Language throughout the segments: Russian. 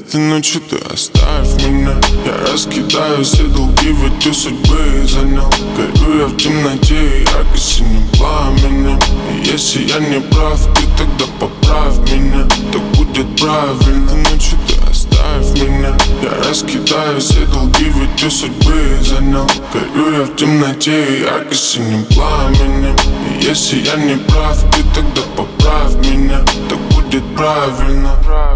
Этой ночью ты оставь меня. Я раскидаю все долги в эти судьбы и занял. Горю я в темноте ярко-синим пламенем. И если я не прав, ты тогда поправь меня. Так будет правильно. Этой ночью ты оставь меня. Я раскидаю все долги в эти судьбы и занял. Горю я в темноте ярко-синим пламенем. И если я не прав, ты тогда поправь меня. Так будет правильно.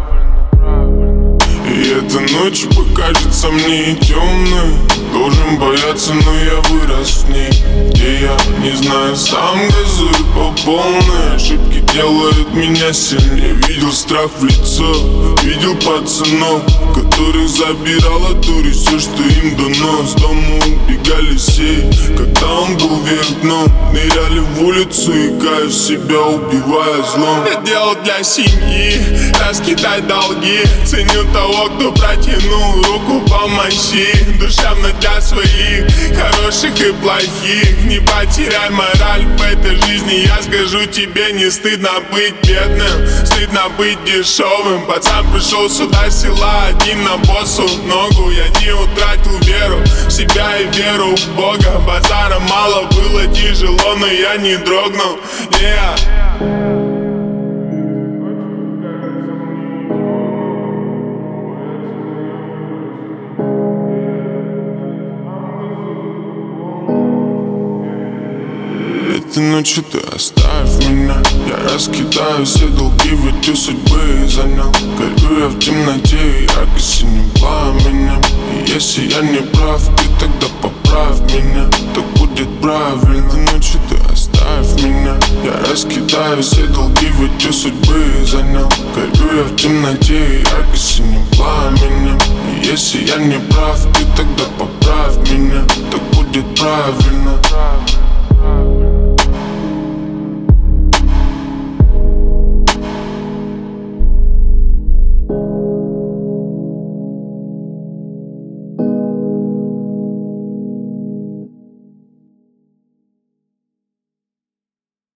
И эта ночь покажется мне темной. Должен бояться, но я вырос в ней. Где я, не знаю, сам газую по полной. Ошибки делают меня сильнее. Видел страх в лицо, видел пацанов, которых забирала дури все, что им дано. С дома убегали все, когда он был вверх дном. Ныряли в улицу и каю себя, убивая злом. Я делал для семьи, раскидать долги. Ценю того, кто протянул руку, помощи. Душевно для своих, хороших и плохих. Не потеряй мораль в этой жизни. Я скажу тебе, не стыдно быть бедным, стыдно быть дешевым. Пацан пришел сюда с села один на боссу ногу. Я не утратил веру в себя и веру в Бога. Базара мало, было тяжело, но я не дрогнул. Этой ночью ты оставь меня. Я раскидаю все долги в эти судьбы и занял. Горю я в темноте ярко-синим пламенем. И если я не прав, ты тогда поправь меня. Так будет правильно. Этой ночью ты оставь меня. Я раскидаю все долги в эти судьбы и занял. Горю я в темноте ярко-синим пламенем. И если я не прав, ты тогда поправь меня. Так будет правильно.